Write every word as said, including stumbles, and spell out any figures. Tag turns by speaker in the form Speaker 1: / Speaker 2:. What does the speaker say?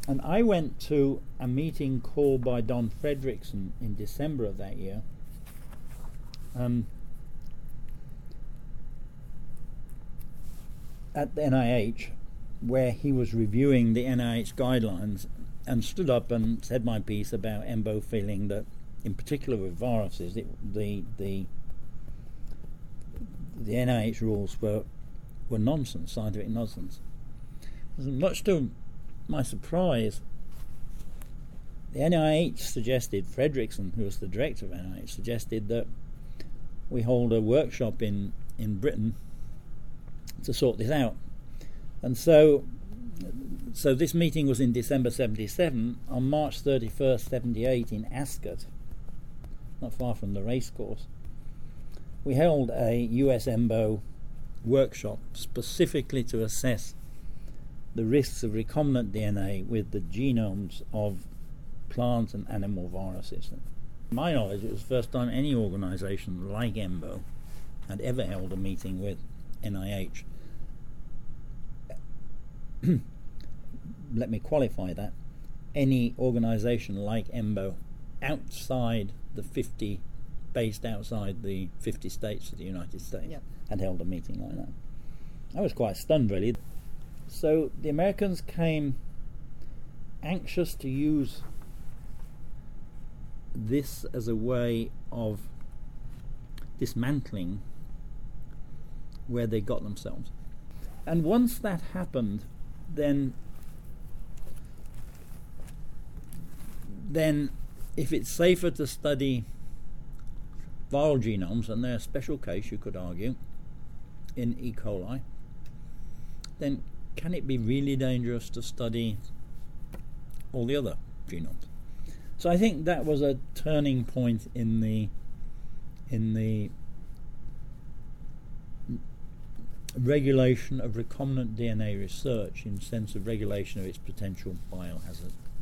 Speaker 1: and I went to a meeting called by Don Fredrickson in December of that year. Um, at the N I H, where he was reviewing the N I H guidelines, and stood up and said my piece about EMBO, feeling that, in particular with viruses, it, the the the N I H rules were were nonsense, scientific nonsense. Much to my surprise, the N I H suggested, Fredrickson, who was the director of N I H, suggested that we hold a workshop in, in Britain to sort this out. And so so this meeting was in December seventy-seven. On March thirty-first, seventy-eight, in Ascot, not far from the racecourse, we held a U S EMBO workshop specifically to assess the risks of recombinant D N A with the genomes of plant and animal viruses. To my knowledge, it was the first time any organisation like EMBO had ever held a meeting with N I H. Let me qualify that. Any organisation like EMBO outside the fifty, based outside the fifty states of the United States, yep, had held a meeting like that. I was quite stunned, really. So the Americans came anxious to use this as a way of dismantling where they got themselves. And once that happened, then then if it's safer to study viral genomes, and they're a special case, you could argue, in E. coli, then can it be really dangerous to study all the other genomes? So I think that was a turning point in the in the regulation of recombinant D N A research, in sense of regulation of its potential biohazard.